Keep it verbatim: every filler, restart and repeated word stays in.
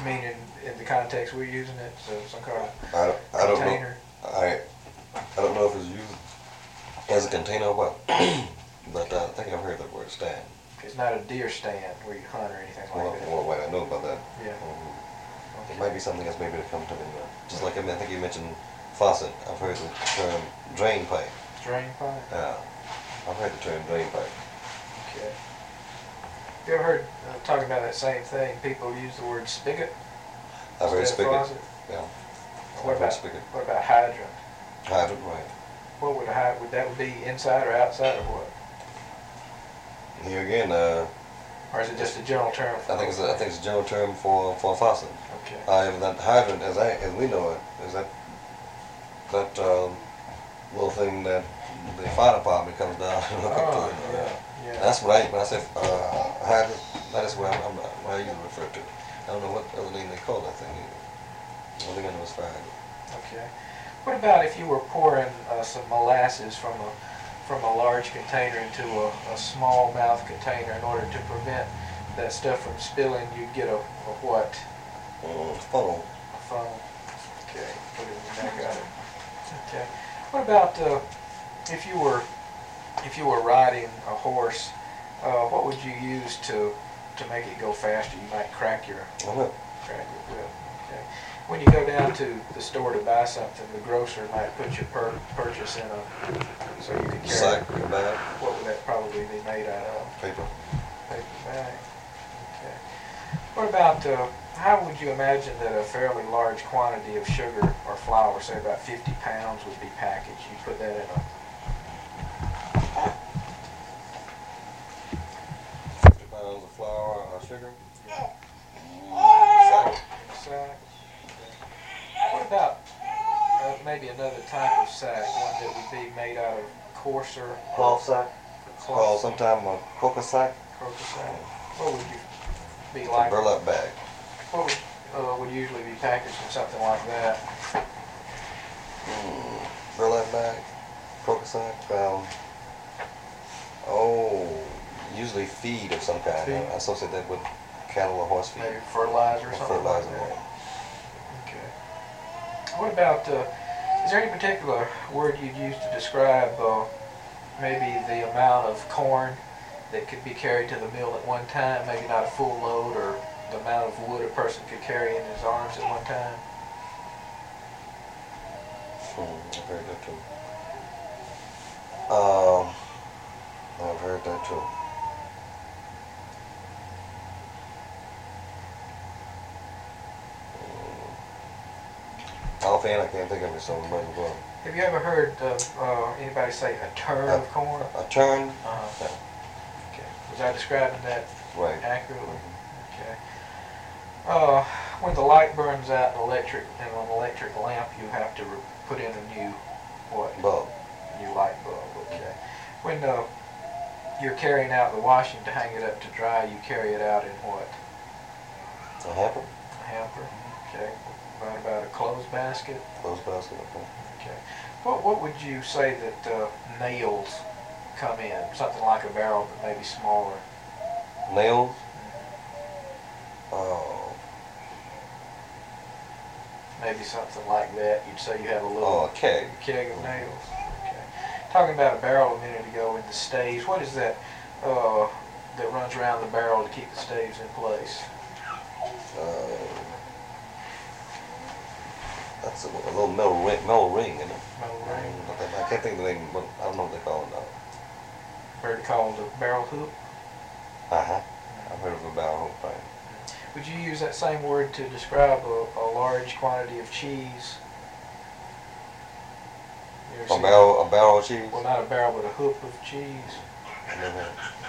Meaning, in the context we're using it, so some kind of I don't, I don't know. container. I I don't know if it's used as a container or what, but uh, I think I've heard the word stand. It's not a deer stand where you hunt or anything Well, like that. well, wait, I know about that. Yeah. Um, It might be something else maybe to come to me. uh, Just like I, mean, I think you mentioned faucet. I've heard the term drain pipe. Drain pipe? Yeah, I've heard the term drain pipe. Okay. You ever heard, uh, talking about that same thing, people use the word spigot? I've heard instead of spigot. faucet? Yeah. What I've heard about, spigot. what about hydrant? Hydrant, right. What would a hy- would that would be inside or outside or what? Here again, uh, Or is it just a general term? For I think it's a, I think it's a general term for for a faucet. Okay. However, that hydrant, as I as we know it, is that that um, little thing that the fire department comes down and hook up to Oh, it. yeah, yeah. That's what I when I say uh, hydrant. That is what I'm, I'm what I usually refer to. I don't know what other name they call that thing either. The only thing I know is fire hydrant. Okay. What about if you were pouring uh, some molasses from a from a large container into a, a small mouth container in order to prevent that stuff from spilling? You'd get a, a what? Mm, funnel. A funnel. Okay. Put it in the back of it. Okay. What about uh, if you were if you were riding a horse? Uh, what would you use to to make it go faster? You might crack your I know. crack your whip. Okay. When you go down to the store to buy something, the grocer might put your per purchase in a so you can carry Sack, it. a bag, What would that probably be made out of? paper. Paper bag. Okay. What about uh, how would you imagine that a fairly large quantity of sugar or flour, say about fifty pounds, would be packaged? You put that in a Fifty pounds of flour or sugar. Sack. sack. What about uh, maybe another type of sack, one that would be made out of coarser Cloth sack. Called cloth? sometime a coca sack. Coarser sack. What would you be A like? burlap bag. What would, uh, would usually be packaged in something like that? Mm, burlap bag. Coca sack. Um, oh, usually feed of some kind. Feed. I associate that with cattle or horse feed. Maybe fertilizer or Or something fertilizer. like that. Okay. What about, uh, is there any particular word you'd use to describe uh, maybe the amount of corn that could be carried to the mill at one time? Maybe not a full load, or the amount of wood a person could carry in his arms at one time? Hmm, I've heard that too. Um, I've heard that too. Offhand, I can't think of it, so I'm going to go. Have you ever heard uh, uh, anybody say a turn A- of corn? A turn? Uh-huh. Yeah. Okay. Was I describing that Right. accurately? Okay. Uh, when the light burns out in electric, in an electric lamp, you have to re put in a new, what? Bulb. New light bulb, okay. When uh, you're carrying out the washing to hang it up to dry, you carry it out in what? A hamper? A hamper, okay. About, about a clothes basket, Clothes basket, okay. okay. What, what would you say that uh, nails come in? Something like a barrel, but maybe smaller. Nails? Oh. Maybe something like that. You'd say you have a little Oh, a keg. keg of nails. Okay. Talking about a barrel a minute ago in the staves. What is that uh, that runs around the barrel to keep the staves in place? Uh, that's a, a little metal ring, metal ring, isn't it? Metal ring. I can't think of the name, but I don't know what they call it now. Heard it called a barrel hoop. Uh-huh. I've heard of a barrel hoop, right? Would you use that same word to describe a, a large quantity of cheese? You ever A seen- barrel, a barrel of cheese? Well, not a barrel, but a hoop of cheese. I never had.